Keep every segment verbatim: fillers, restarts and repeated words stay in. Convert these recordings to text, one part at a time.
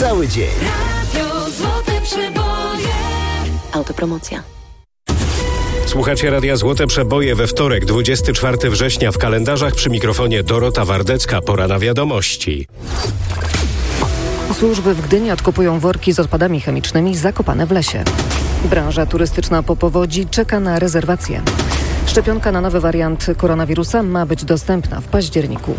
cały dzień. Radio Złote Przeboje. Autopromocja. Słuchacie Radia Złote Przeboje we wtorek, dwudziestego czwartego września w kalendarzach, przy mikrofonie Dorota Wardecka. Pora na wiadomości. Służby w Gdyni odkupują worki z odpadami chemicznymi zakopane w lesie. Branża turystyczna po powodzi czeka na rezerwacje. Szczepionka na nowy wariant koronawirusa ma być dostępna w październiku.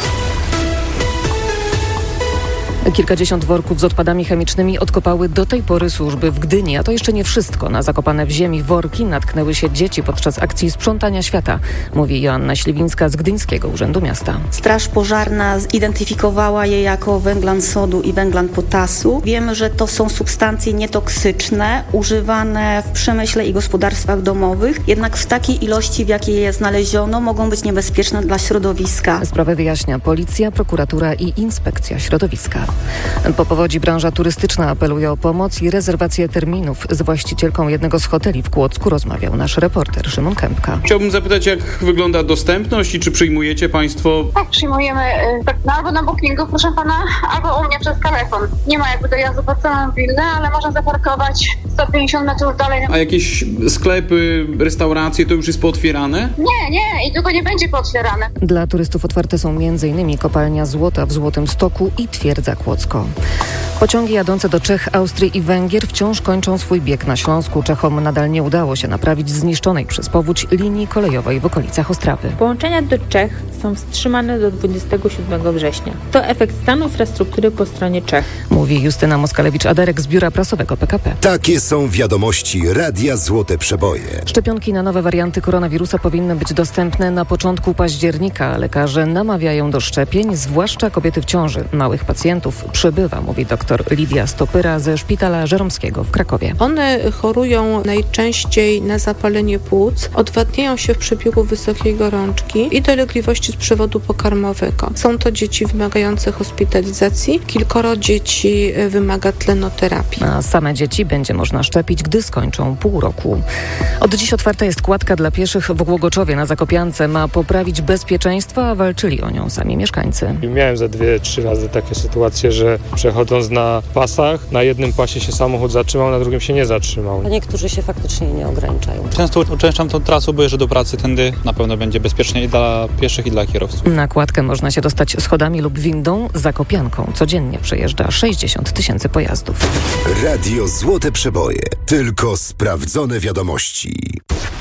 Kilkadziesiąt worków z odpadami chemicznymi odkopały do tej pory służby w Gdyni, a to jeszcze nie wszystko. Na zakopane w ziemi worki natknęły się dzieci podczas akcji sprzątania świata, mówi Joanna Śliwińska z Gdyńskiego Urzędu Miasta. Straż Pożarna zidentyfikowała je jako węglan sodu i węglan potasu. Wiemy, że to są substancje nietoksyczne, używane w przemyśle i gospodarstwach domowych, jednak w takiej ilości, w jakiej je znaleziono, mogą być niebezpieczne dla środowiska. Sprawę wyjaśnia policja, prokuratura i inspekcja środowiska. Po powodzi branża turystyczna apeluje o pomoc i rezerwację terminów. Z właścicielką jednego z hoteli w Kłodzku rozmawiał nasz reporter Szymon Kępka. Chciałbym zapytać, jak wygląda dostępność i czy przyjmujecie Państwo? Tak, przyjmujemy tak, no, albo na bookingu, proszę pana, albo u mnie przez telefon. Nie ma jakby dojazdu pod salon willę, ale można zaparkować sto pięćdziesiąt metrów dalej. A jakieś sklepy, restauracje to już jest pootwierane? Nie, nie i długo nie będzie pootwierane. Dla turystów otwarte są m.in. kopalnia złota w Złotym Stoku i Twierdza Kłodzko. Pociągi jadące do Czech, Austrii i Węgier wciąż kończą swój bieg na Śląsku. Czechom nadal nie udało się naprawić zniszczonej przez powódź linii kolejowej w okolicach Ostrawy. Połączenia do Czech są wstrzymane do dwudziestego siódmego września. To efekt stanu infrastruktury po stronie Czech. Mówi Justyna Moskalewicz-Aderek z Biura Prasowego P K P. Takie są wiadomości Radia Złote Przeboje. Szczepionki na nowe warianty koronawirusa powinny być dostępne na początku października. Lekarze namawiają do szczepień, zwłaszcza kobiety w ciąży. Małych pacjentów przybywa, mówi dr Lidia Stopyra ze Szpitala Żeromskiego w Krakowie. One chorują najczęściej na zapalenie płuc, odwadniają się w przebiegu wysokiej gorączki i dolegliwości z przewodu pokarmowego. Są to dzieci wymagające hospitalizacji. Kilkoro dzieci wymaga tlenoterapii. A same dzieci będzie można szczepić, gdy skończą pół roku. Od dziś otwarta jest kładka dla pieszych w Głogoczowie na Zakopiance. Ma poprawić bezpieczeństwo, a walczyli o nią sami mieszkańcy. Miałem za dwie, trzy razy takie sytuacje, że przechodząc na pasach, na jednym pasie się samochód zatrzymał, na drugim się nie zatrzymał. A niektórzy się faktycznie nie ograniczają. Często uczęszczam tą trasą, bo jeżdżę do pracy tędy. Na pewno będzie bezpiecznie i dla pieszych, i dla kierowców. Na kładkę można się dostać schodami lub windą. Zakopianką codziennie przejeżdża sześćdziesiąt tysięcy pojazdów. Radio Złote Przeboje. Tylko sprawdzone wiadomości.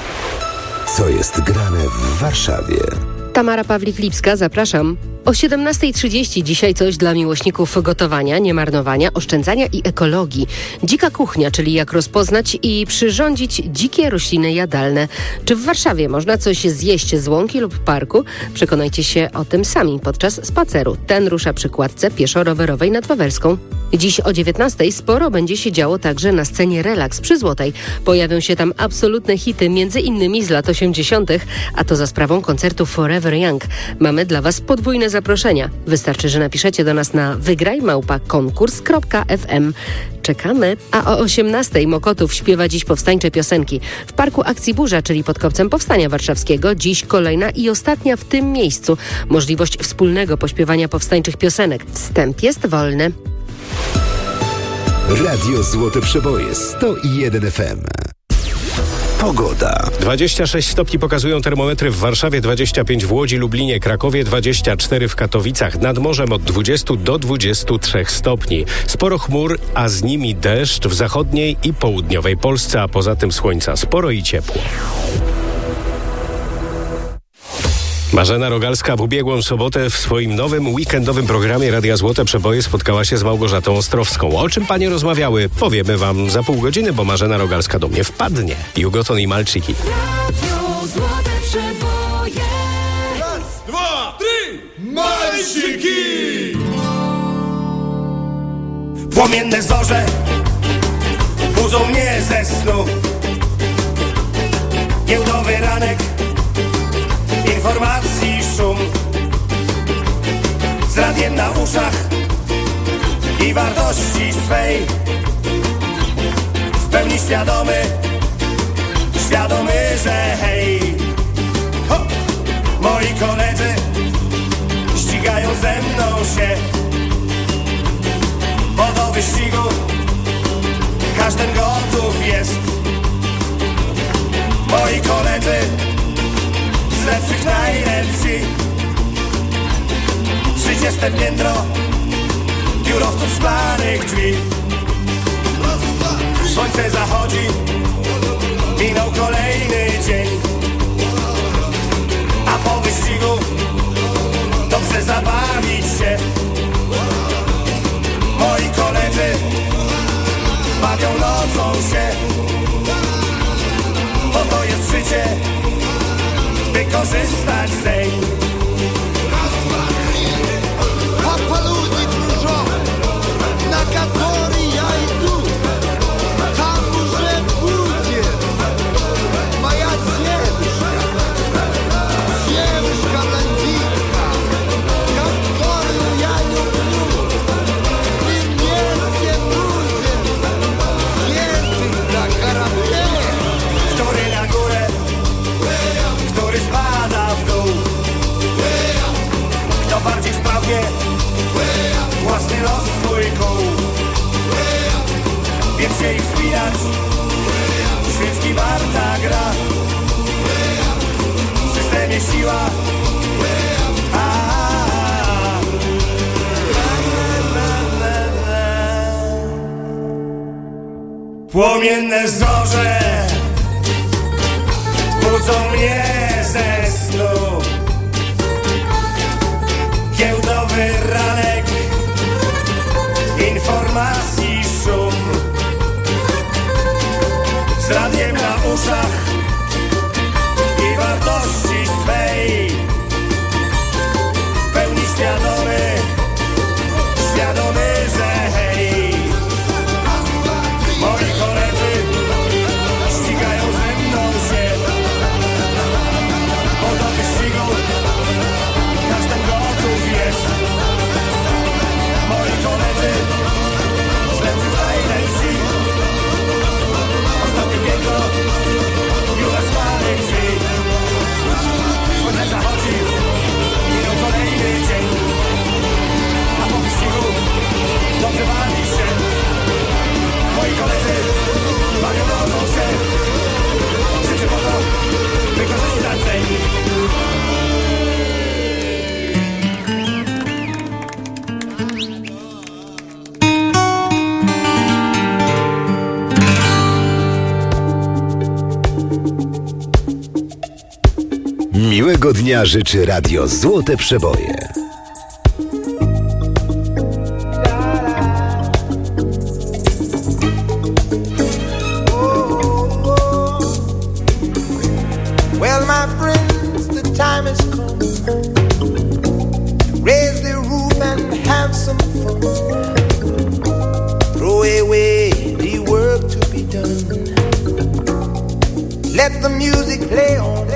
Co jest grane w Warszawie? Tamara Pawlik-Lipska, zapraszam. O siedemnasta trzydzieści dzisiaj coś dla miłośników gotowania, niemarnowania, oszczędzania i ekologii. Dzika kuchnia, czyli jak rozpoznać i przyrządzić dzikie rośliny jadalne. Czy w Warszawie można coś zjeść z łąki lub parku? Przekonajcie się o tym sami podczas spaceru. Ten rusza przy kładce pieszo-rowerowej nad Wawelską. Dziś o dziewiętnastej sporo będzie się działo także na scenie Relaks przy Złotej. Pojawią się tam absolutne hity, między innymi z lat osiemdziesiątych, a to za sprawą koncertu Forever Young. Mamy dla Was podwójne zaproszenia. Wystarczy, że napiszecie do nas na wygraj małpa konkurs kropka f m. Czekamy. A o osiemnastej Mokotów śpiewa dziś powstańcze piosenki. W Parku Akcji Burza, czyli pod Kopcem Powstania Warszawskiego, dziś kolejna i ostatnia w tym miejscu możliwość wspólnego pośpiewania powstańczych piosenek. Wstęp jest wolny. Radio Złote Przeboje sto jeden F M. Pogoda. dwadzieścia sześć stopni pokazują termometry w Warszawie, dwadzieścia pięć w Łodzi, Lublinie, Krakowie, dwadzieścia cztery w Katowicach. Nad morzem od dwudziestu do dwudziestu trzech stopni. Sporo chmur, a z nimi deszcz w zachodniej i południowej Polsce, a poza tym słońca sporo i ciepło. Marzena Rogalska w ubiegłą sobotę w swoim nowym weekendowym programie Radia Złote Przeboje spotkała się z Małgorzatą Ostrowską. O czym panie rozmawiały, powiemy wam za pół godziny, bo Marzena Rogalska do mnie wpadnie. Jugoton i Malczyki. Radio Złote Przeboje. Raz, dwa, trzy, Malczyki! Płomienne zorze budzą mnie ze snu. Giełdowy ranek, informacji szum. Z radiem na uszach i wartości swej. W pełni świadomy, świadomy, że hej, ho! Moi koledzy ścigają ze mną się. Bo do wyścigu każdy gotów jest. Moi koledzy z lepszych najlepsi. Trzydzieste piętro biurowców szklanych drzwi. Słońce zachodzi, minął kolejny dzień. A po wyścigu dobrze zabawić się. Moi koledzy bawią nocą się. Bo to jest życie, by korzystać z niej. Papa ludzi dużo, na kategorii ja idę. Tam уже будет моя девушка, девушка-блондинка, которую я люблю. И вместе будем ездить на корабле. Który na górę, który spada w dół. Kto bardziej sprawnie własny los swój kuł. Więc się ich wspinać, świeczki warta gra. W systemie siła. A-a-a. Płomienne zorze budzą mnie ze snu. Giełdowy ranek, informacji szum. Z radiem na uszach i wartości swej. W pełni świadomy, świadomy, że hej. Moi koledzy ścigają ze mną się. Bo do wyścigu każdy gotów jest. Moi koledzy z lepszych najlepsi. Ostatnie piętro biura szklanych drzwi. Słońce zachodzi, minął kolejny dzień. A po wyścigu dobrze bawi się. Moi koledzy bawią nocą się. Życie po to, by korzystać z niej. Miłego dnia życzy Radio Złote Przeboje. Well, my friends, the time has come. Raise the roof and have some fun. Throw away the work to be done. Let the music play on.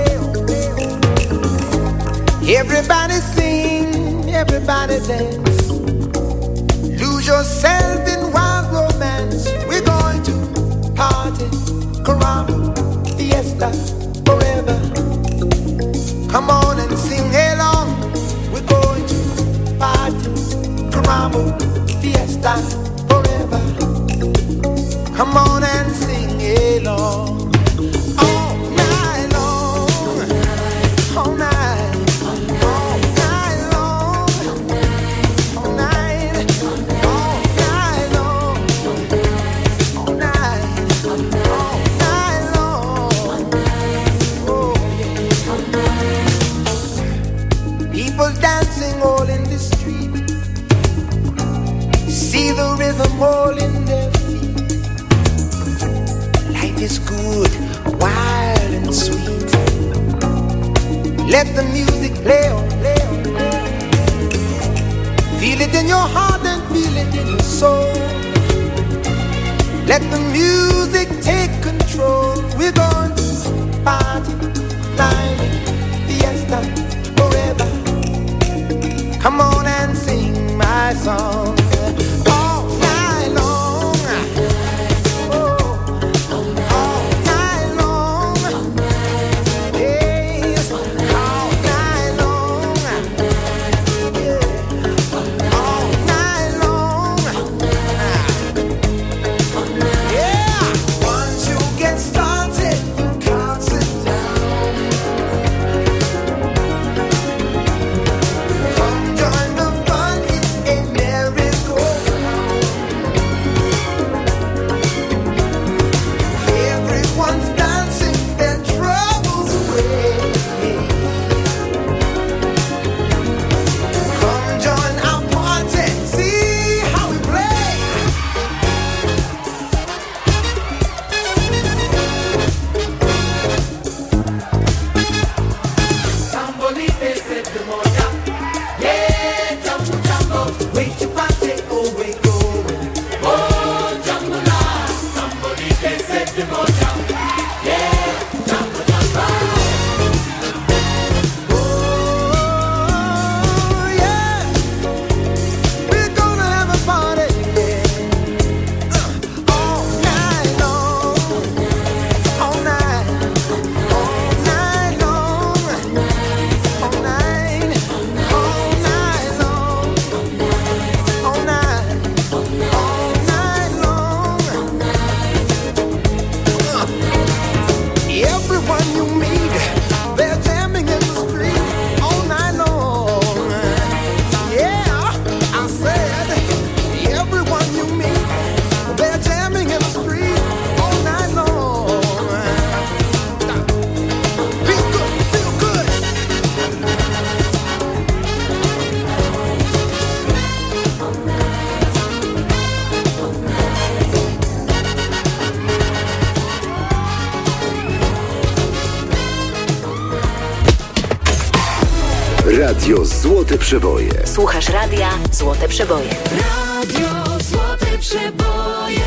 Everybody sing, everybody dance. Lose yourself in wild romance. We're going to party, caramba, fiesta, forever. Come on and sing along. We're going to party, caramba, fiesta, forever. Come on and sing along. All night long, all night. Dancing all in the street. See the rhythm all in their feet. Life is good, wild and sweet. Let the music play on, play on, play on. Feel it in your heart and feel it in your soul. Let the music take control. We're going to party, climbing, fiesta, forever. Come on and sing my song all night long. Oh, all night long. Yes, all night long. Yeah, all night long. Radio Złote Przeboje. Słuchasz radia Złote Przeboje. Radio Złote Przeboje.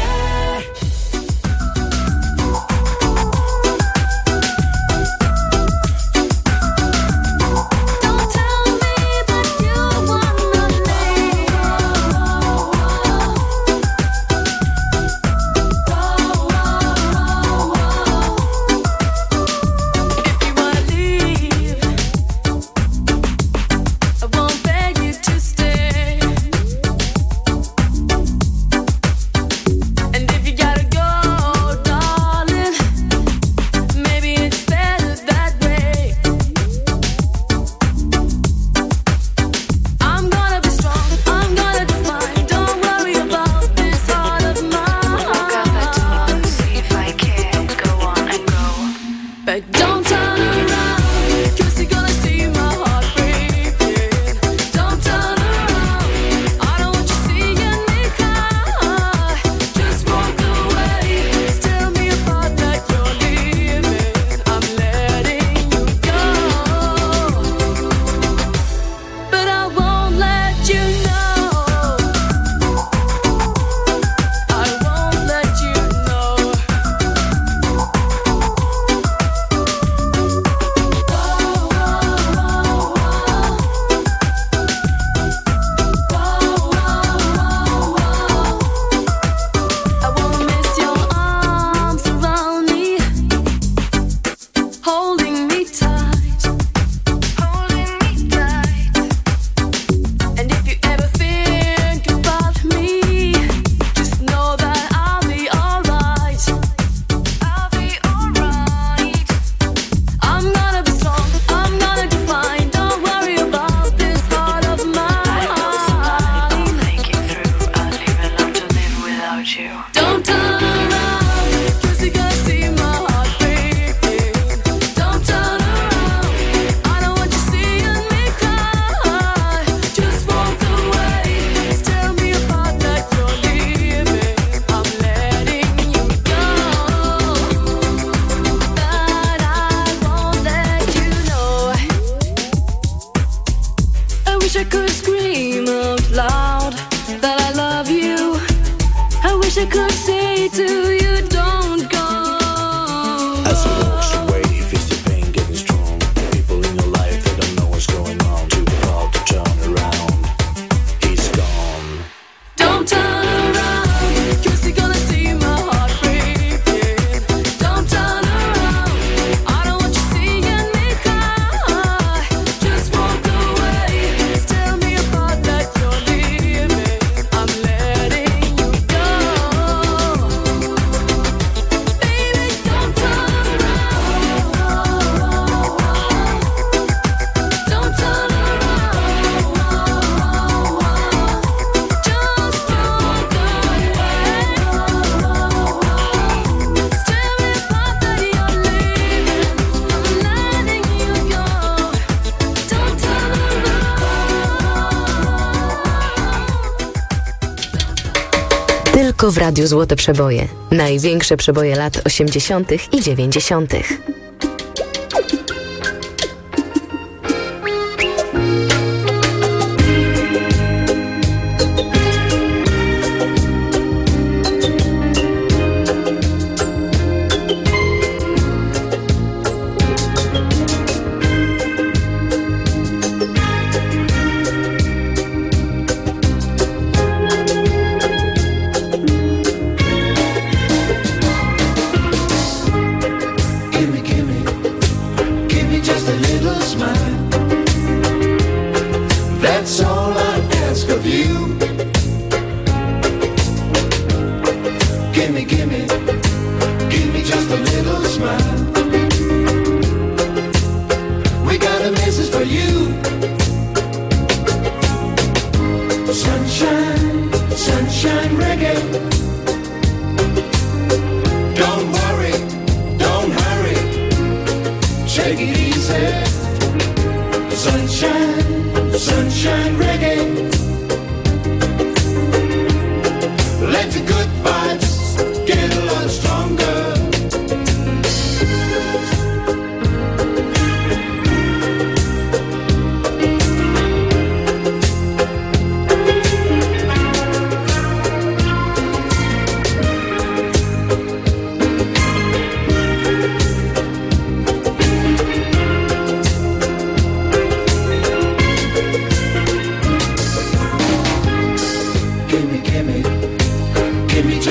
Tylko w Radiu Złote Przeboje. Największe przeboje lat osiemdziesiątych i dziewięćdziesiątych.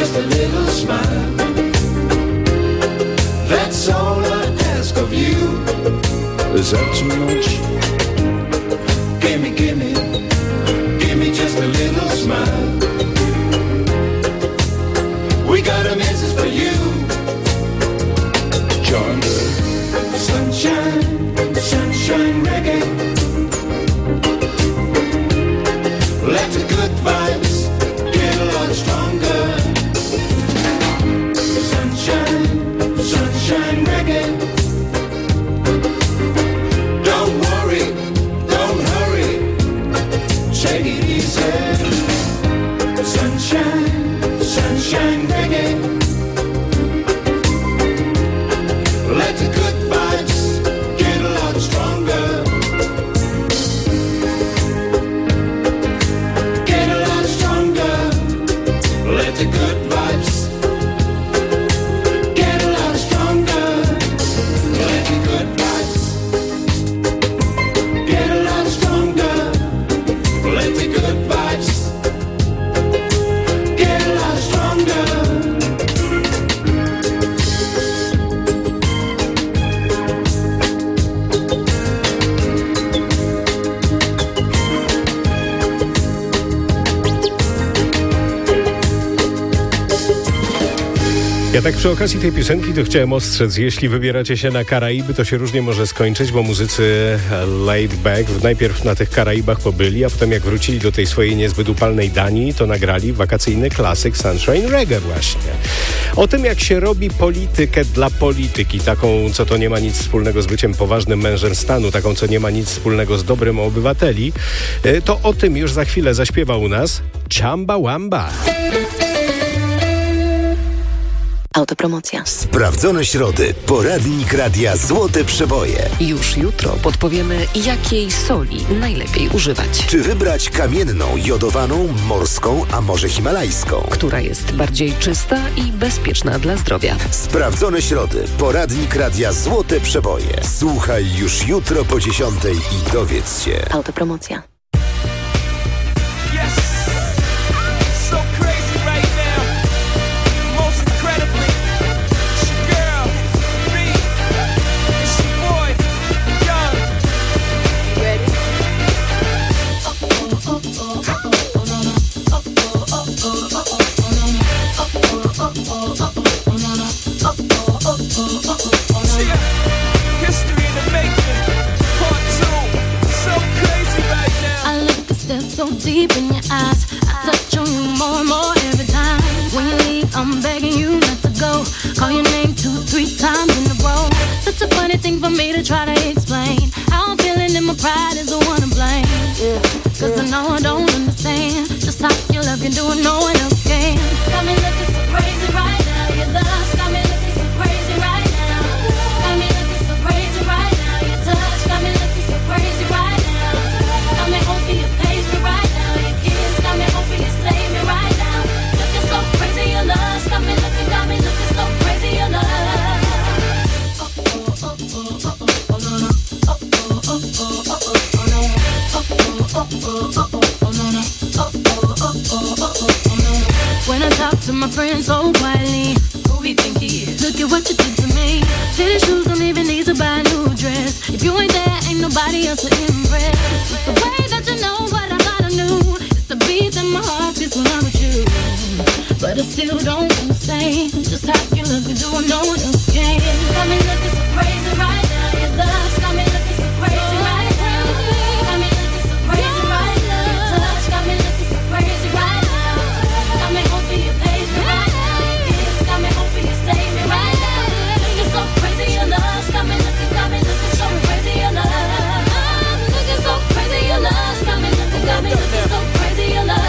just a little smile. That's all I ask of you. Is that too much? Gimme, gimme, gimme just a little smile. We got a message for you. Join the sunshine, sunshine reggae. Let the good vibes get a lot stronger. Sunshine, sunshine reggae. Don't worry, don't hurry. Take it easy. Sunshine, sunshine reggae. Let the good vibes get a lot stronger. Get a lot stronger. Let the good vibes get a lot stronger. Let the good vibes get a lot stronger. Let the good vibes get a lot stronger. Ja tak przy okazji tej piosenki to chciałem ostrzec, jeśli wybieracie się na Karaiby, to się różnie może skończyć, bo muzycy Laid Back najpierw na tych Karaibach pobyli, a potem jak wrócili do tej swojej niezbyt upalnej Danii, to nagrali wakacyjny klasyk Sunshine Reggae właśnie. O tym, jak się robi politykę dla polityki, taką, co to nie ma nic wspólnego z byciem poważnym mężem stanu, taką, co nie ma nic wspólnego z dobrem obywateli, to o tym już za chwilę zaśpiewa u nas Chamba Wamba. Autopromocja. Sprawdzone środy. Poradnik Radia Złote Przeboje. Już jutro podpowiemy, jakiej soli najlepiej używać. Czy wybrać kamienną, jodowaną, morską, a może himalajską? Która jest bardziej czysta i bezpieczna dla zdrowia. Sprawdzone środy. Poradnik Radia Złote Przeboje. Słuchaj już jutro po dziesiątej i dowiedz się. Autopromocja. Deep in your eyes, I touch on you more and more every time. When you leave, I'm begging you not to go. Call your name two, three times in a row. Such a funny thing for me to try to explain. How I'm feeling and my pride is the one to blame. Cause I know I don't understand just how your love can do it, no one else can. Got me looking so crazy right now. Your love got me looking so crazy right now. Got me looking so crazy right now. Your touch got me looking so crazy right now. Got me hoping you page me right. Got me hoping you save me right now. Looking so crazy, your love got me looking, got me looking so crazy, your love. Oh oh oh oh oh oh no no. Oh oh oh oh oh oh no. Oh oh oh oh oh oh no no. Oh oh oh oh oh oh no. When I talk to my friends so quietly, who we think he is? Look at what you did to me. City shoes don't even need to buy a new dress. If you ain't there, ain't nobody else to impress. It's the way that you know what I thought I knew. The beat in my heart is when I'm with you. But I still don't understand just how you look and do it, no one else can. Got me looking so crazy right now. Your love's got me looking so crazy right now. Got me looking so crazy right now. Your touch got me looking so crazy right now. Got me hoping you page me right now. Your kiss got me hoping you save me right now. Looking so crazy, your love's got me looking, got me looking so crazy, your love. Looking so crazy, your love's got me looking, got me looking so crazy.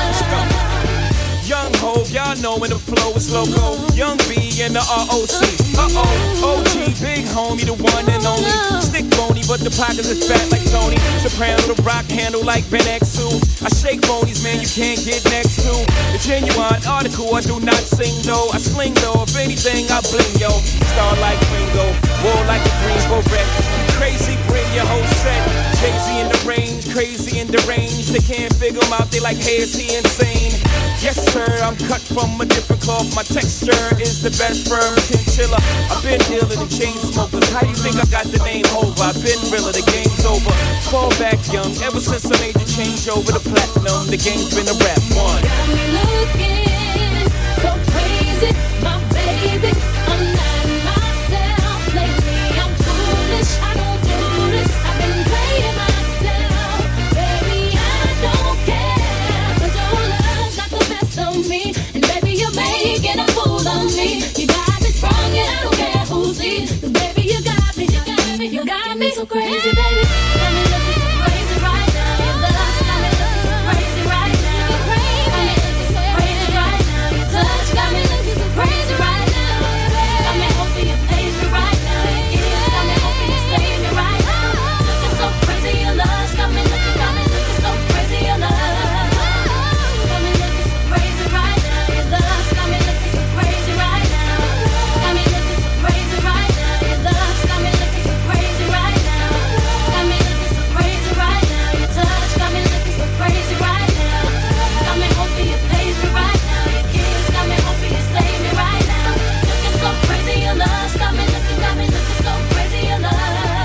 Young Hov, y'all know when the flow is loco. Young B and the R O C. Uh-oh, O G, big homie, the one and only. Stick bony, but the pockets is fat like Tony. Soprano, the rock handle like Ben X two. I shake bonies, man, you can't get next to. The genuine article, I do not sing though. I sling though, if anything, I bling yo. Star like Ringo, war like a Greensboro wreck. You crazy, bring your whole set. Jay-Z in the range, crazy and deranged. They can't figure him out, they like, hey, is he insane? Yes, sir, I'm cut from a different cloth. My texture is the best firm chinchilla. I've been dealing in chain smokers. How you think I got the name over? I've been realer, the game's over. Fall back young, ever since I made the change over to platinum, the game's been a rap one. Got me looking so crazy, my baby. I'm not myself lately. I'm foolish, I don't do this. I've been playing myself, baby. I don't care, 'cause your love's got the best of me, and baby you're making a fool of me. You got me sprung, and I don't care who sees, 'cause baby you got me, you got me, you got me so crazy, baby. Got me looking so crazy right now. Your love's got me looking so crazy right now. Got me looking so crazy right now. Your touch got me looking so crazy right now. Got me hoping you praise me right now. Your kiss got me hoping you save me right now. Looking so crazy, your love's got me looking, got me looking so crazy, your love. Got me looking so crazy right now. Your love's got me looking so crazy right now. Got me looking so crazy right now. Your love's got me looking so crazy right now. Got me looking so crazy right now. Your touch got me looking so crazy right now. Got me hoping you praise me right now. Your kiss got me hoping you save me right now. Looking so crazy, your love's got me looking, got me looking so crazy, your love.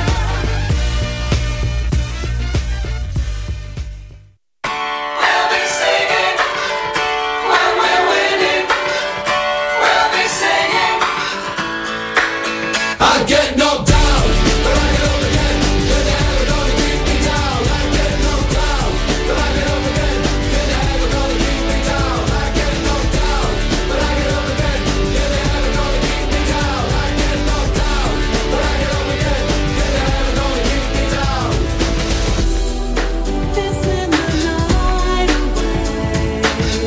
We'll be singing when we're winning. We'll be singing. I get knocked down, but I get up again. You're never gonna keep me down. I get knocked down, but I get up again. You're never gonna keep me down. I get knocked down, but I get up again. You're never gonna keep me down. I get knocked down, but I get up again. You're never gonna keep me down. It's in the night away.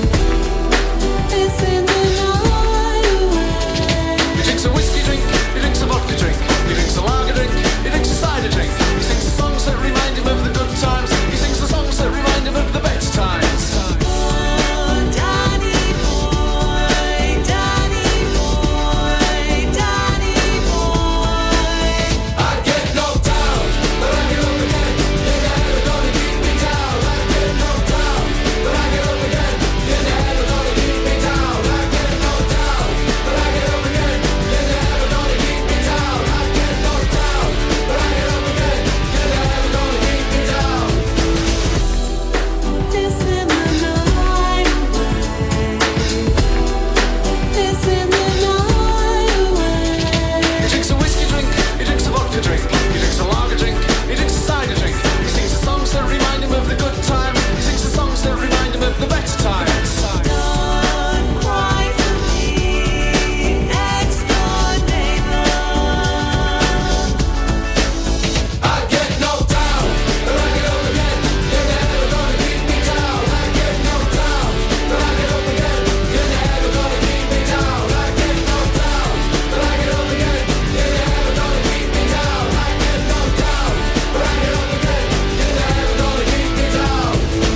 It's in the night away. He drinks a whiskey drink, he drinks a vodka drink, he drinks a lager drink, he drinks a cider drink. He sings the songs that remind him of the good times. He sings the songs that remind him of the better times. Oh, Danny boy, Danny boy, Danny boy. I get knocked down, but I get up again. You're never gonna keep me down. I get knocked down, but I get up again. You're never gonna keep me down. I get knocked down, but I get up again. You're never gonna keep me down. I get knocked down, but I get up again. You're never gonna keep me down. It's in the night away. It's in the night away. He drinks a whiskey drink, he drinks a vodka drink, he drinks a lager drink, he drinks a cider drink. He sings the songs that remind him of the good times. He sings the songs that remind him of the better times. Don't cry for me, next door neighbor. I get knocked down, but I get up again. You're never gonna keep me down. I get knocked down, but I get up again. You're never gonna keep me down. I get knocked down, but I get up again. You're never gonna keep me down. I get knocked down, but I get up again. You're never gonna keep me down.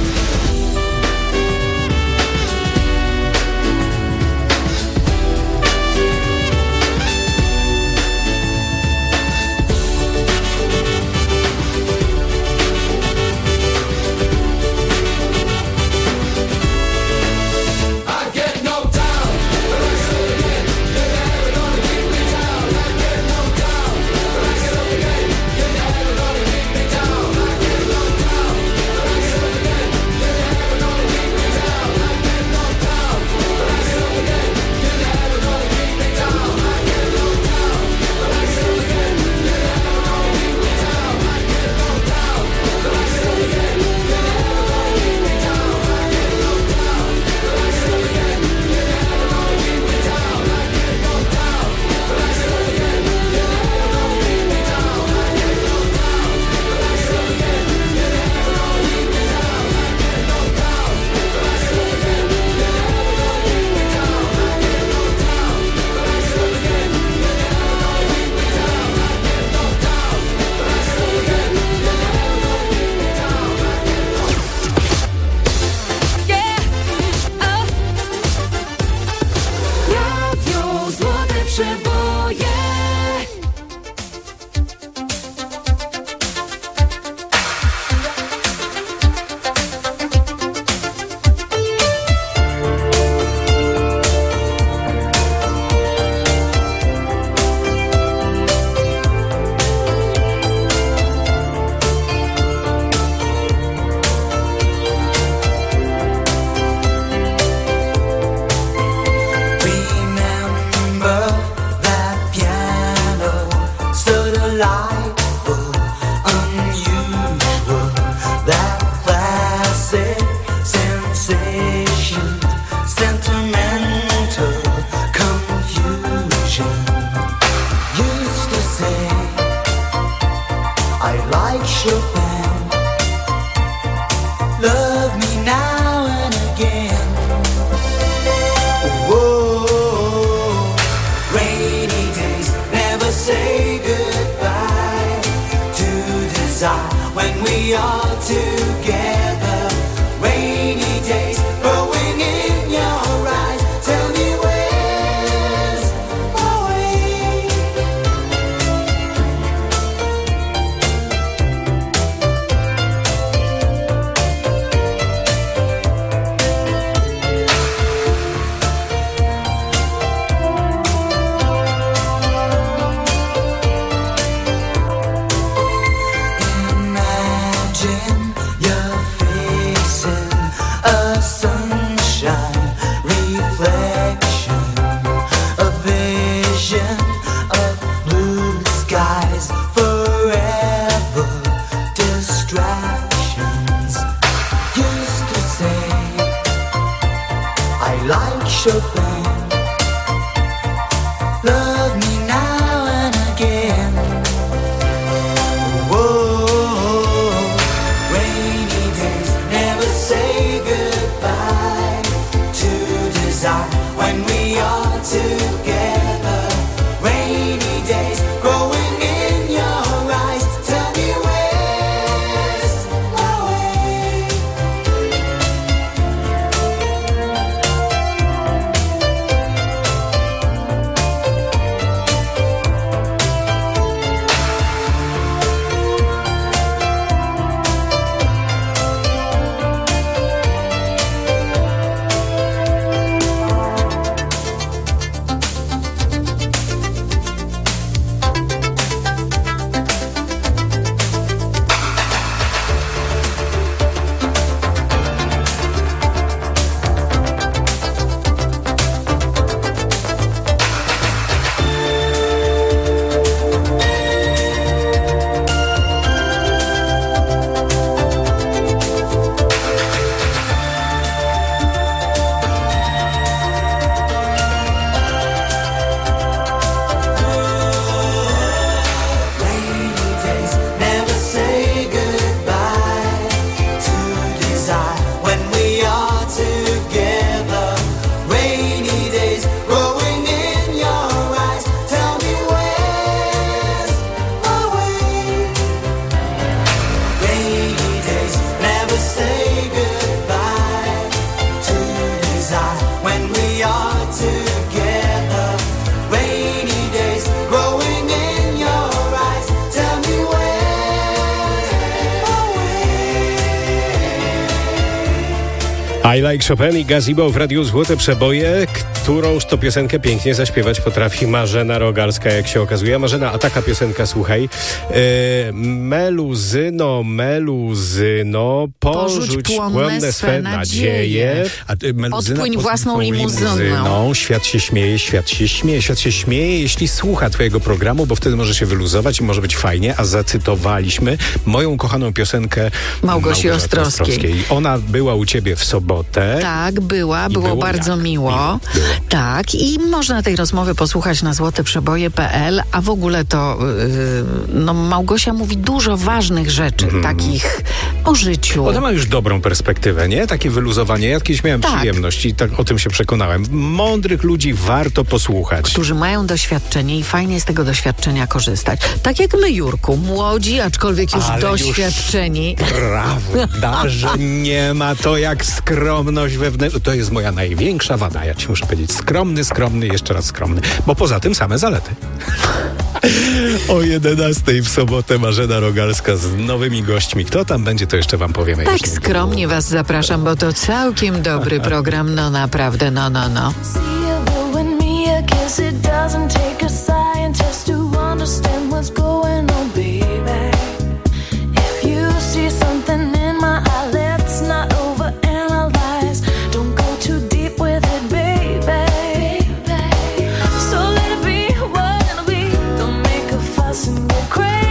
I get knocked down, but I get up again. You're never gonna keep me down. I get knocked down, but I get up again. You're never gonna keep me down. I get knocked down, but I get up again. You're never gonna keep me down. I get knocked down, but I get up again. You're never gonna keep me down. I get knocked down, but I get up again. You're never gonna keep me down. I get knocked down, but I get up again. You're never gonna keep me down. I get knocked down, but I get up again. You're never gonna keep me down. I get knocked down, but I get up again. You're never gonna keep me down. I get knocked down, but I get up again. You're never gonna keep me down. I get knocked down, but I get up again. You're never gonna keep me down. I get knocked down, but I get up again. You're never gonna keep me down. I get knocked down, but I get up again. You're never gonna keep me down. I Radio Złote Przeboje. delightful, unusual, that classic sensation, sentimental confusion. Used to say I like Chopin, love me now and again. Whoa, rainy days never say goodbye to desire when we are together. Rainy days growing in your eyes. Tell me where's my way? Imagine you're facing a sunshine reflection, a vision of blue skies, forever distractions. Used to say I like Chopin, love me now and again. Whoa, rainy days never say goodbye to desire when we are together. Rainy days growing in your eyes. Tell me where's my way? Rainy days never say goodbye to desire when we are together. Rainy days growing in your eyes. Tell me where's my way? Rainy days never say goodbye to desire when we are together. Rainy days growing in your eyes. Tell me where's my way? I Like Chopin i Gazebo w Radiu Złote Przeboje, którąż to piosenkę pięknie zaśpiewać potrafi Marzena Rogalska, jak się okazuje. Marzena, a taka piosenka, słuchaj. Yy, meluzyno, meluzyno, porzuć płonne swe nadzieje. A, y, meluzyna Odpłyń pod własną tą limuzyną. Świat się śmieje, świat się śmieje, świat się śmieje, jeśli słucha twojego programu, bo wtedy może się wyluzować i może być fajnie, a zacytowaliśmy moją kochaną piosenkę Małgosi Małgorzaty Ostrowskiej. Ona była u ciebie w sobotę. Tak, była, było, było bardzo jak? miło. Miło. Tak, i można tej rozmowy posłuchać na złote przeboje kropka pe el, a w ogóle to yy, no, Małgosia mówi dużo ważnych rzeczy, Mhm. takich o życiu. Ona ma już dobrą perspektywę, nie? Takie wyluzowanie. Ja kiedyś miałem Tak. przyjemność i tak o tym się przekonałem. Mądrych ludzi warto posłuchać. Którzy mają doświadczenie i fajnie z tego doświadczenia korzystać. Tak jak my, Jurku, młodzi, aczkolwiek już Ale doświadczeni. Już, prawda, że nie ma to jak skromność wewnętrzna. To jest moja największa wada, ja ci muszę powiedzieć. Skromny, skromny, jeszcze raz skromny. Bo poza tym same zalety. O jedenastej w sobotę Marzena Rogalska z nowymi gośćmi. Kto tam będzie, to jeszcze wam powiemy. Tak skromnie was zapraszam, bo to całkiem dobry program, no naprawdę, no, no, no. Crazy.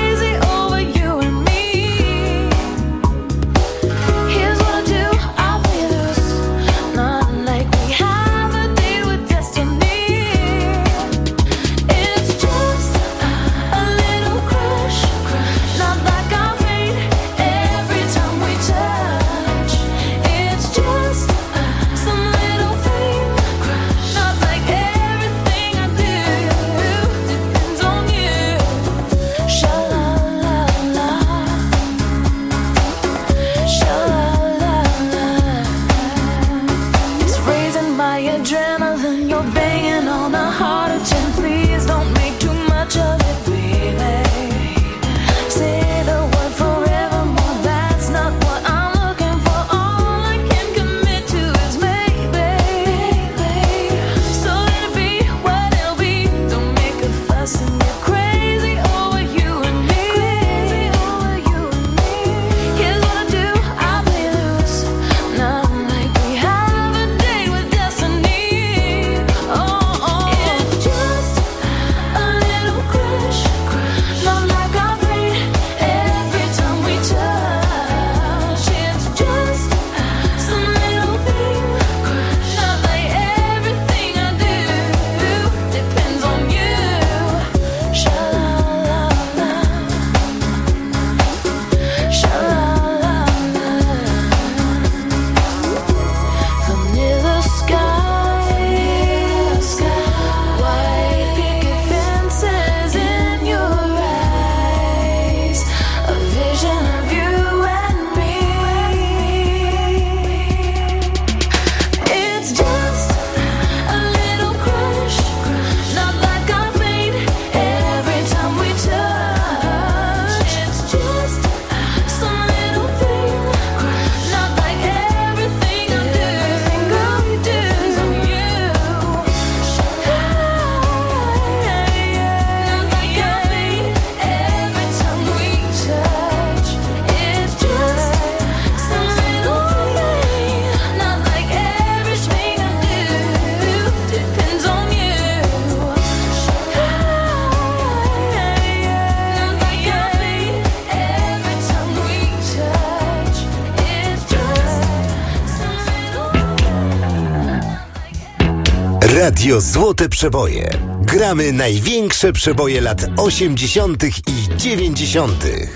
Radio Złote Przeboje. Gramy największe przeboje lat osiemdziesiątych i dziewięćdziesiątych.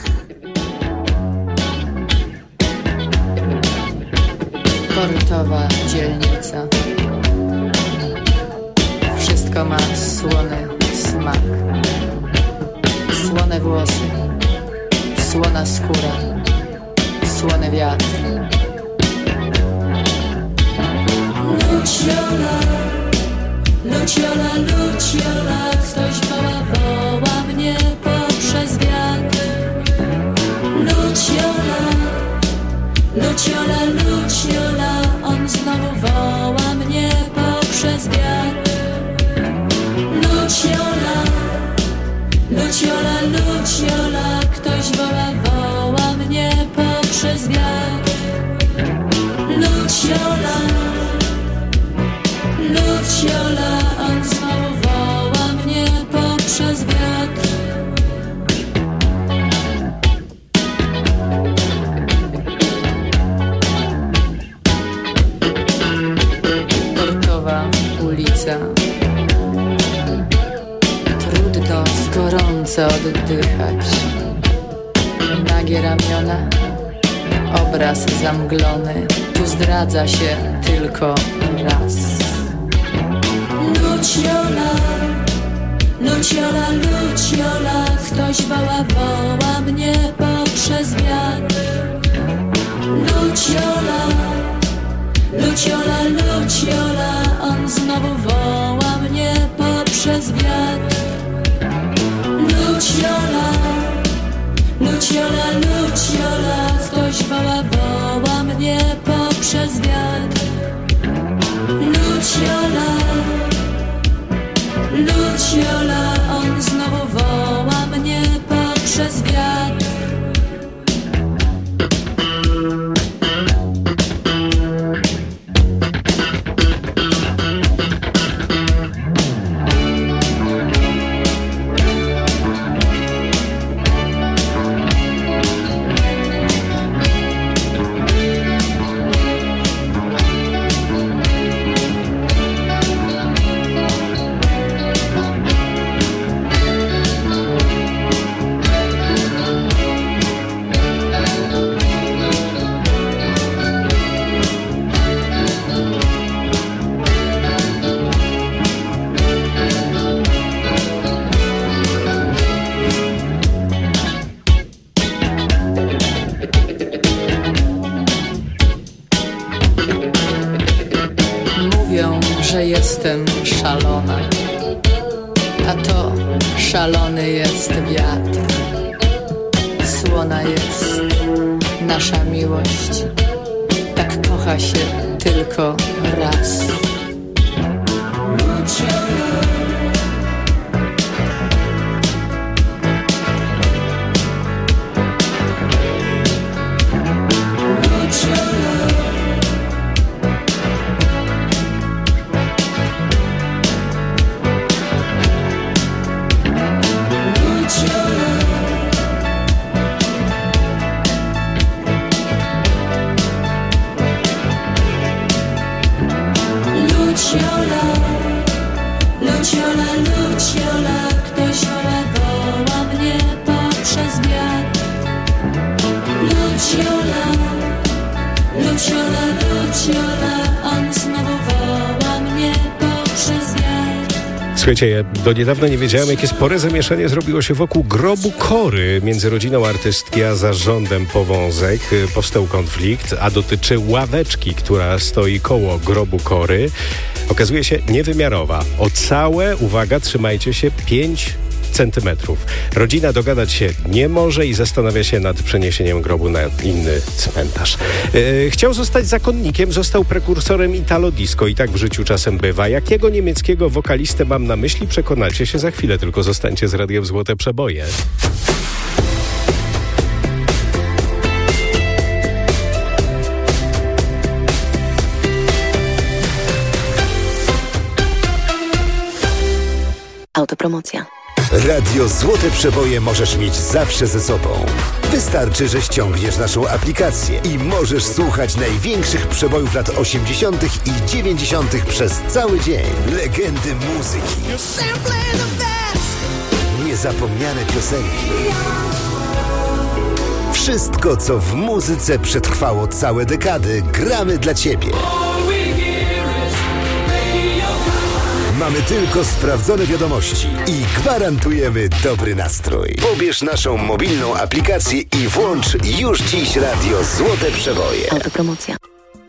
Portowa dzielnica. Wszystko ma słony smak. Słone włosy, słona skóra, słony wiatr. Luciola, Luciola, Luciola, ktoś woła, woła mnie poprzez wiatr. Luciola, Luciola, Luciola, on znowu woła mnie poprzez wiatr. Luciola, Luciola, Luciola, ktoś woła, woła mnie poprzez wiatr. Luciola, Luciola, on znowu woła mnie poprzez wiatr. Portowa ulica. Trudno z gorąco oddychać. Nagie ramiona, obraz zamglony. Tu zdradza się tylko raz. Luciola, Luciola, Luciola, ktoś woła, woła mnie poprzez wiatr. Luciola, Luciola, Luciola, on znowu woła mnie poprzez wiatr. Luciola, Luciola, Luciola, ktoś woła, woła mnie poprzez wiatr. Luciola, Luciola, on znowu woła mnie poprzez wiatr. Że jestem szalona, a to szalony jest wiatr. Słona jest nasza miłość, tak kocha się tylko raz. Słuchajcie, ja do niedawna nie wiedziałem, jakie spore zamieszanie zrobiło się wokół grobu Kory między rodziną artystki a zarządem Powązek. Powstał konflikt, a dotyczy ławeczki, która stoi koło grobu Kory. Okazuje się niewymiarowa. O całe, uwaga, trzymajcie się, pięć centymetrów. Rodzina dogadać się nie może i zastanawia się nad przeniesieniem grobu na inny cmentarz. Yy, chciał zostać zakonnikiem, został prekursorem Italo Disco i tak w życiu czasem bywa. Jakiego niemieckiego wokalistę mam na myśli, przekonacie się za chwilę, tylko zostańcie z Radiem Złote Przeboje. Autopromocja. Radio Złote Przeboje możesz mieć zawsze ze sobą. Wystarczy, że ściągniesz naszą aplikację i możesz słuchać największych przebojów lat osiemdziesiątych i dziewięćdziesiątych przez cały dzień. Legendy muzyki. Niezapomniane piosenki. Wszystko, co w muzyce przetrwało całe dekady, gramy dla Ciebie. Mamy tylko sprawdzone wiadomości i gwarantujemy dobry nastrój. Pobierz naszą mobilną aplikację i włącz już dziś Radio Złote Przeboje. Autopromocja.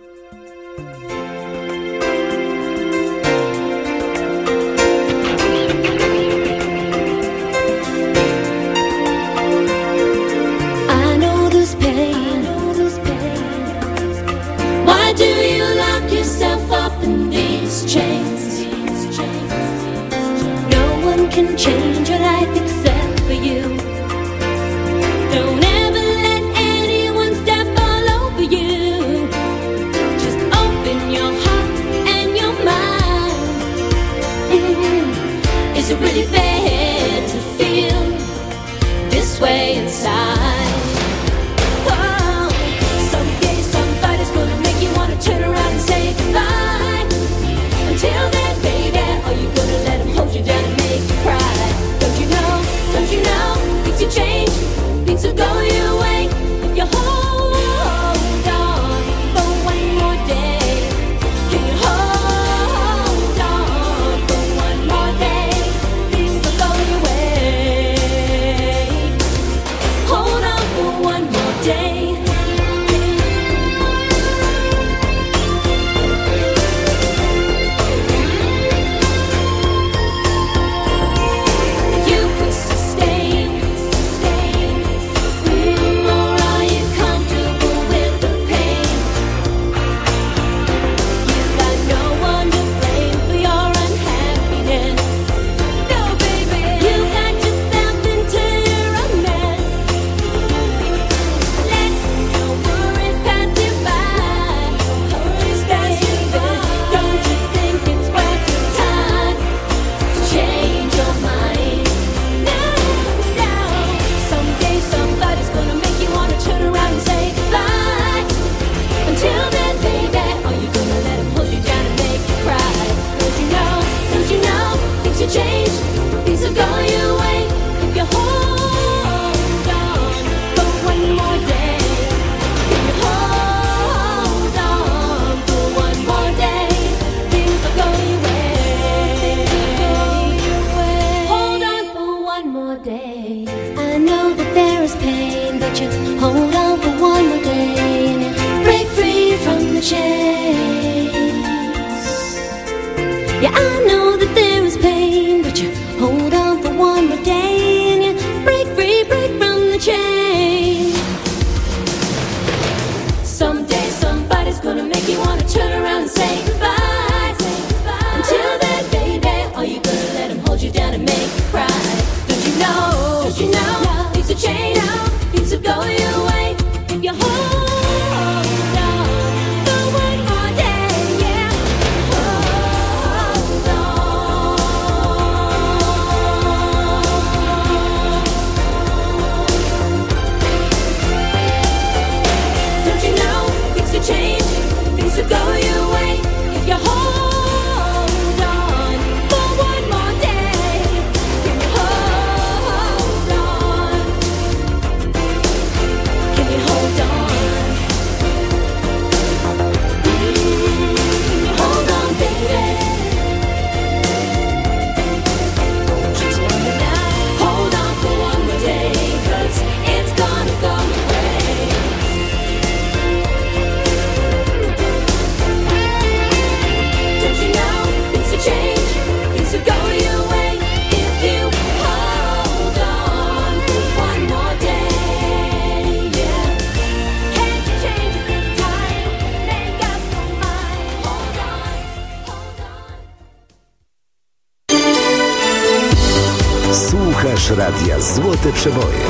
I know this pain. Why do you lock yourself up in these chains? Can change your life except for you. Don't ever let anyone step all over you. Just open your heart and your mind. Mm-hmm. Is it really fair to feel this way inside? Whoa. Someday somebody's gonna make you wanna turn around and say goodbye. Until then, baby, are you gonna let him hold you down and make you cry? Don't you know, don't you know, things will change, things will go your way if you hold on for one more day. Can you hold on for one more day? Things will go your way. Hold on for one more day. Change, things will go your way if you hold on for one more day. If you hold on for one more day, things will go your way. Hold on for one more day. I know that there is pain, but you hold on for one more day and you break free from the chains. Yeah, I know that there is pain, but you hold on for one more day and you break free, break from the chain. Someday somebody's gonna make you wanna turn around and say goodbye. Until then, baby, are you gonna let him hold you down and make you cry? Don't you know, don't you know, things will change, things will go your way if you hold. Go your way if you hold on for one more day. Can you hold on? Can you hold on? Mm, can you hold on, baby? Just one night. Hold on for one more day, 'cause it's gonna go your way. Change, things will go your way if you hold on for one more day. Yeah, can't you change it this time? Make up your mind. Hold on, hold on. Słuchasz Radia Złote Przeboje.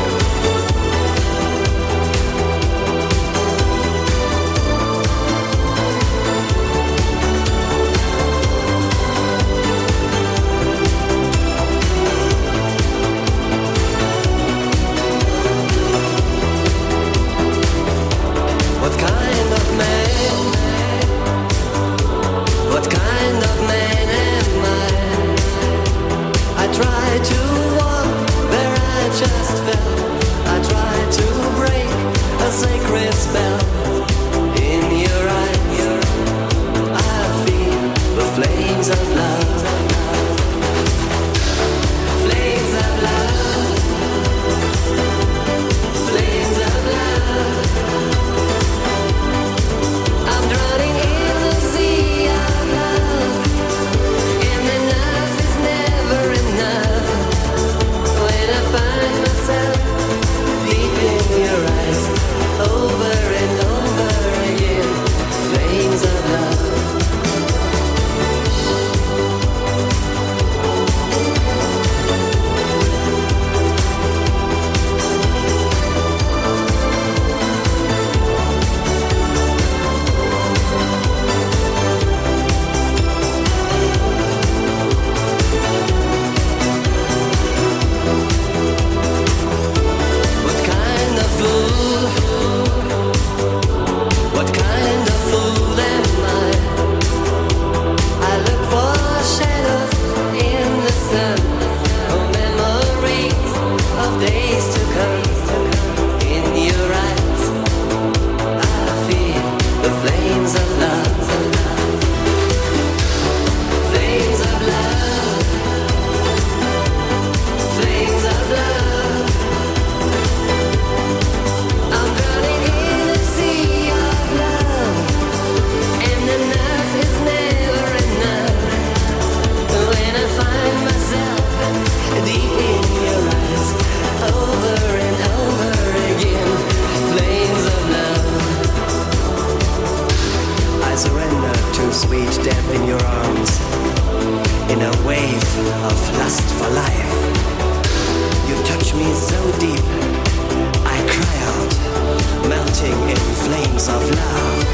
wave of lust for life. You touch me so deep, I cry out, melting in flames of love.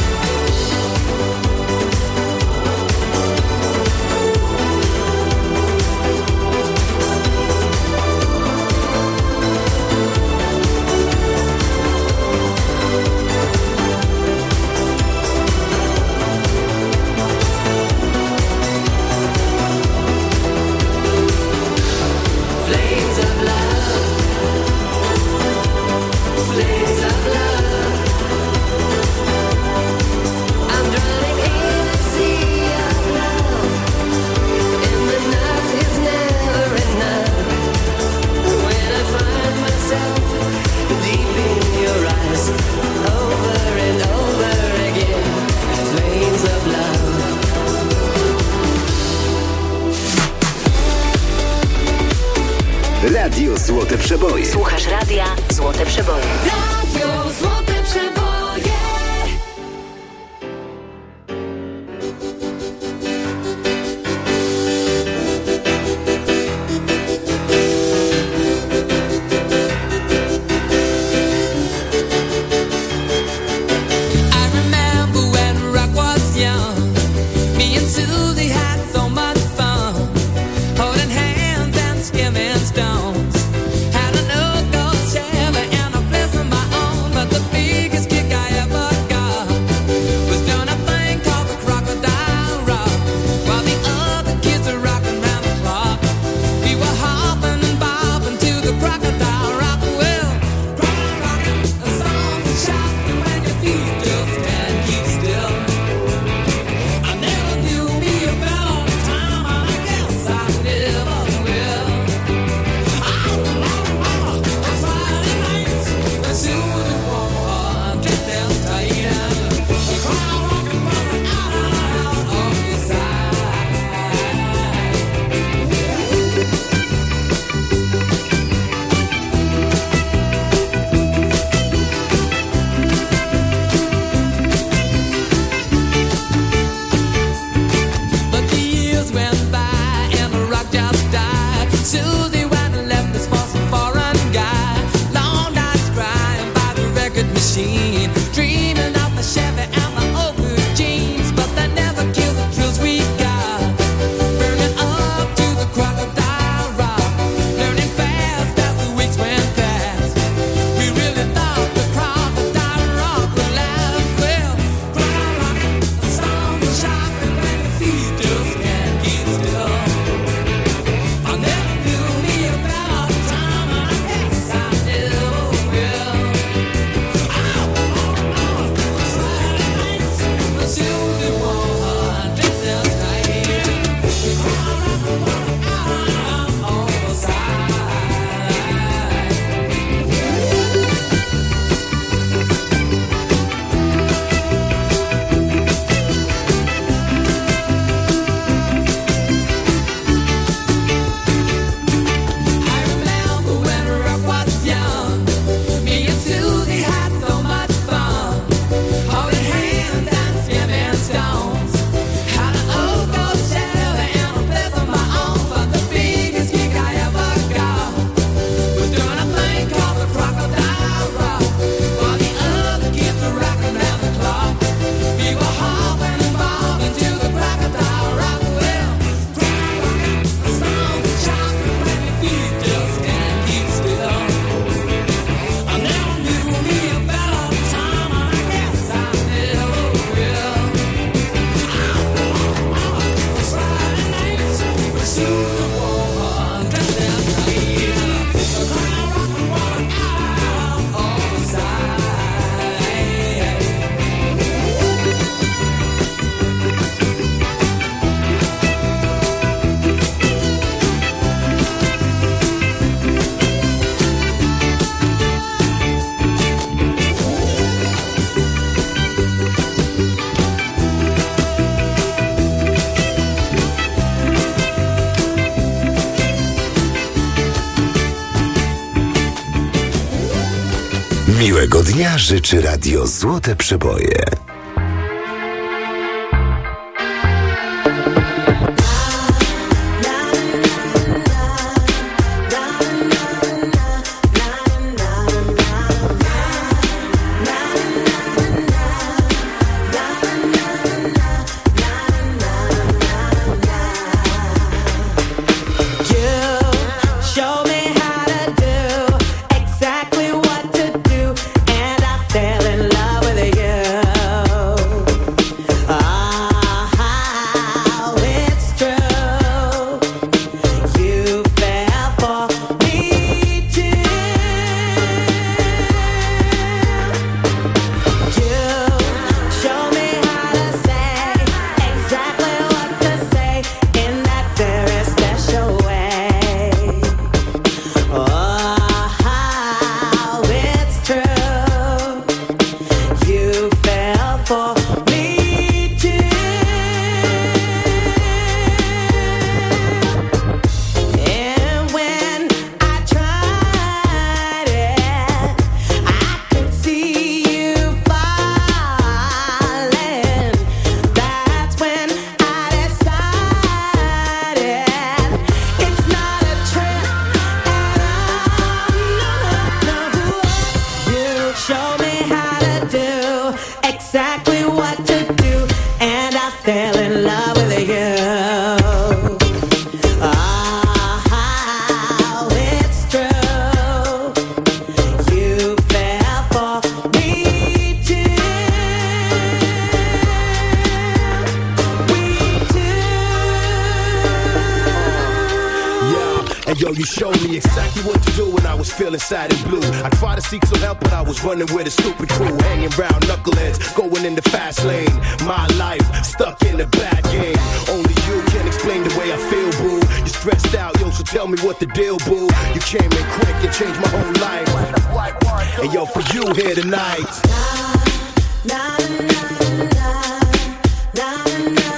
Radio Złote Przeboje. Słuchasz radia Złote Przeboje. Radio Złote Przeboje. Miłego dnia życzy Radio Złote Przeboje. La yo, you showed me exactly what to do when I was feeling sad and blue. I tried to seek some help, but I was running with a stupid crew, hanging round knuckleheads, going in the fast lane. My life stuck in the bad game. Only you can explain the way I feel, boo. You stressed out, yo, so tell me what the deal, boo. You came in quick and changed my whole life. And yo, for you here tonight. Nah, nah, nah, nah, nah, nah.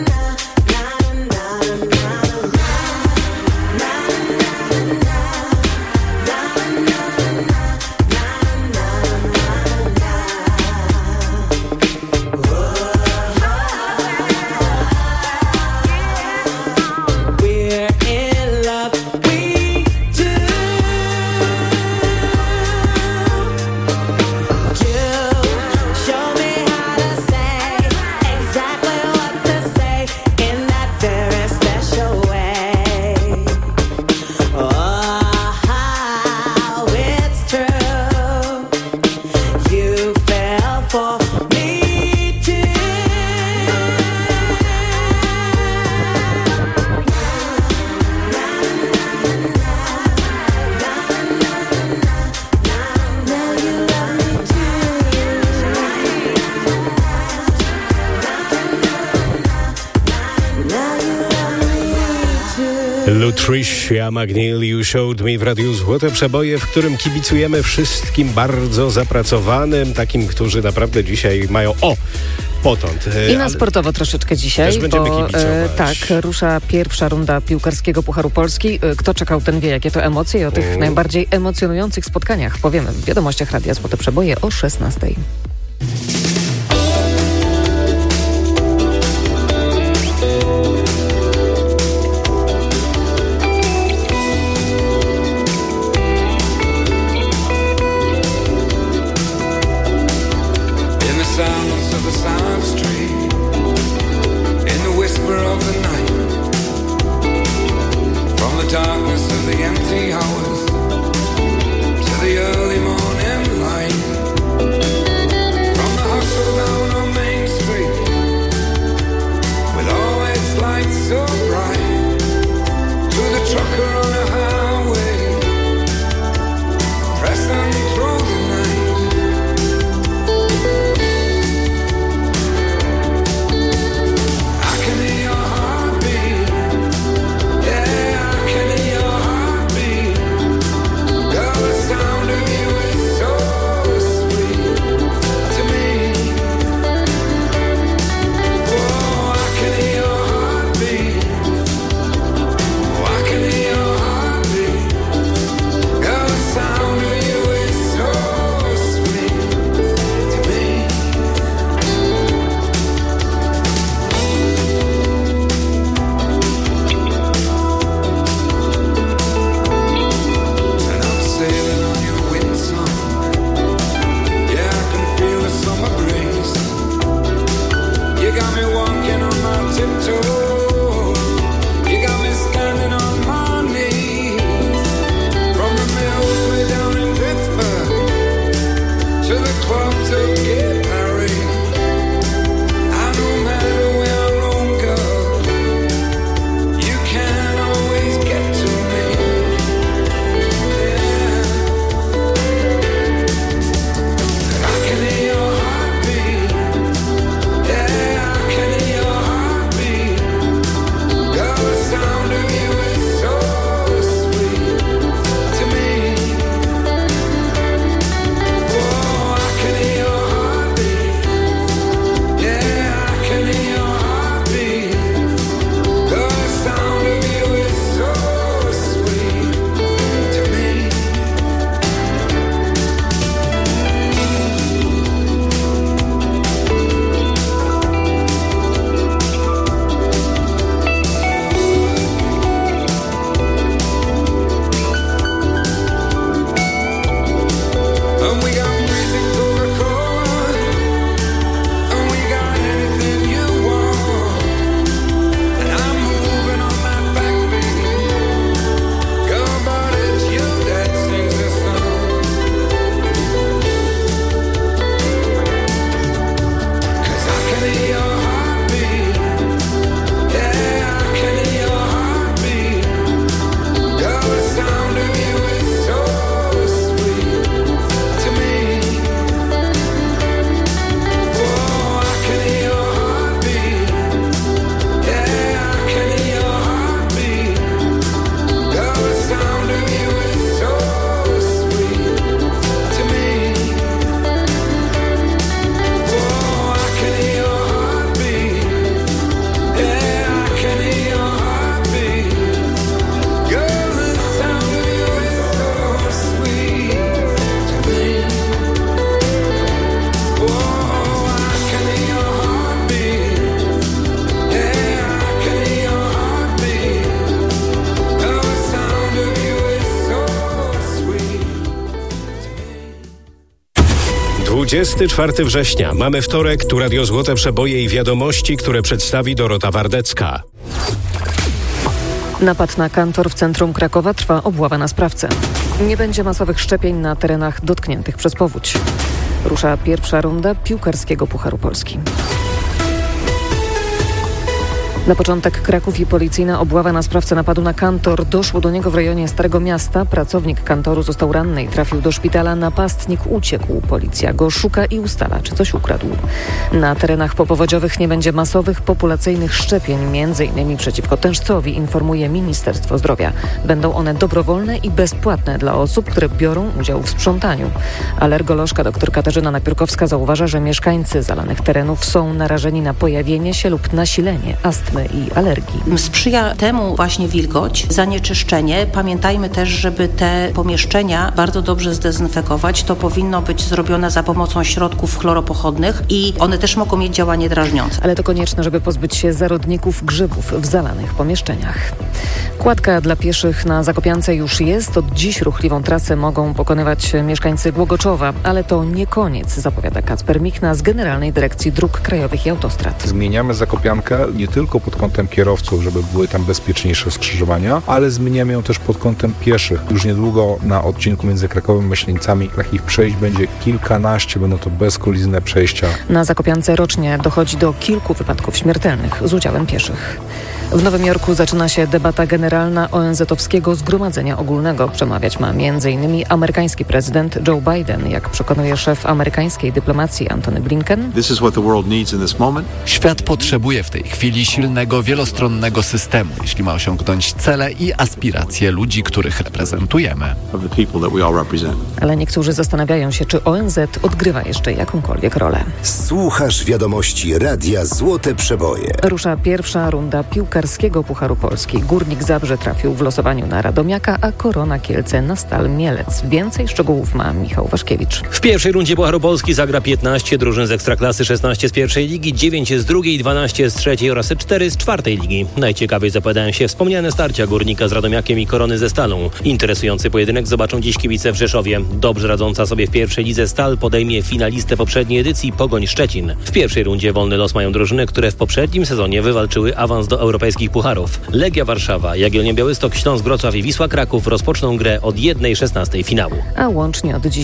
Lutricia McNeil, You Showed Me w Radiu Złote Przeboje, w którym kibicujemy wszystkim bardzo zapracowanym, takim, którzy naprawdę dzisiaj mają o potąd. I na sportowo troszeczkę dzisiaj, też będziemy bo kibicować. e, tak, rusza pierwsza runda piłkarskiego Pucharu Polski. E, kto czekał, ten wie, jakie to emocje i o tych Mm. najbardziej emocjonujących spotkaniach powiemy w wiadomościach Radia Złote Przeboje o szesnastej. Hours to the early morning light. dwudziestego czwartego września. Mamy wtorek, tu Radio Złote Przeboje i wiadomości, które przedstawi Dorota Wardecka. Napad na kantor w centrum Krakowa, trwa obława na sprawcę. Nie będzie masowych szczepień na terenach dotkniętych przez powódź. Rusza pierwsza runda piłkarskiego Pucharu Polski. Na początek Kraków i policyjna obława na sprawcę napadu na kantor. Doszło do niego w rejonie Starego Miasta. Pracownik kantoru został ranny i trafił do szpitala. Napastnik uciekł. Policja go szuka i ustala, czy coś ukradł. Na terenach popowodziowych nie będzie masowych, populacyjnych szczepień, między innymi przeciwko tężcowi, informuje Ministerstwo Zdrowia. Będą one dobrowolne i bezpłatne dla osób, które biorą udział w sprzątaniu. Alergolożka dr Katarzyna Napiórkowska zauważa, że mieszkańcy zalanych terenów są narażeni na pojawienie się lub nasilenie astmy i alergii. Sprzyja temu właśnie wilgoć, zanieczyszczenie. Pamiętajmy też, żeby te pomieszczenia bardzo dobrze zdezynfekować. To powinno być zrobione za pomocą środków chloropochodnych i one też mogą mieć działanie drażniące. Ale to konieczne, żeby pozbyć się zarodników grzybów w zalanych pomieszczeniach. Kładka dla pieszych na Zakopiance już jest. Od dziś ruchliwą trasę mogą pokonywać mieszkańcy Głogoczowa, ale to nie koniec, zapowiada Kacper Michna z Generalnej Dyrekcji Dróg Krajowych i Autostrad. Zmieniamy Zakopiankę nie tylko pod kątem kierowców, żeby były tam bezpieczniejsze skrzyżowania, ale zmieniamy ją też pod kątem pieszych. Już niedługo na odcinku między Krakowem a Myślenicami takich przejść będzie kilkanaście, będą to bezkolizyjne przejścia. Na Zakopiance rocznie dochodzi do kilku wypadków śmiertelnych z udziałem pieszych. W Nowym Jorku zaczyna się debata generalna O N Z-owskiego Zgromadzenia Ogólnego. Przemawiać ma między innymi amerykański prezydent Joe Biden, jak przekonuje szef amerykańskiej dyplomacji Antony Blinken. Świat potrzebuje w tej chwili silnego, wielostronnego systemu, jeśli ma osiągnąć cele i aspiracje ludzi, których reprezentujemy. Ale niektórzy zastanawiają się, czy O N Z odgrywa jeszcze jakąkolwiek rolę. Słuchasz wiadomości Radia Złote Przeboje. Rusza pierwsza runda piłkarskiego Pucharu Polski. Górnik Zabrze trafił w losowaniu na Radomiaka, a Korona Kielce na Stal Mielec. Więcej szczegółów ma Michał Waszkiewicz. W pierwszej rundzie Pucharu Polski zagra piętnaście drużyn z Ekstraklasy, szesnaście z pierwszej ligi, dziewięć z drugiej, dwanaście z trzeciej oraz cztery z czwartej ligi. Najciekawiej zapowiadają się wspomniane starcia Górnika z Radomiakiem i Korony ze Stalą. Interesujący pojedynek zobaczą dziś kibice w Rzeszowie. Dobrze radząca sobie w pierwszej lidze Stal podejmie finalistę poprzedniej edycji Pogoń Szczecin. W pierwszej rundzie wolny los mają drużyny, które w poprzednim sezonie wywalczyły awans do europejskich pucharów. Legia Warszawa, Jagiellonia Białystok, Śląsk Wrocław i Wisła Kraków rozpoczną grę od jeden szesnastej finału. A łącznie od dziś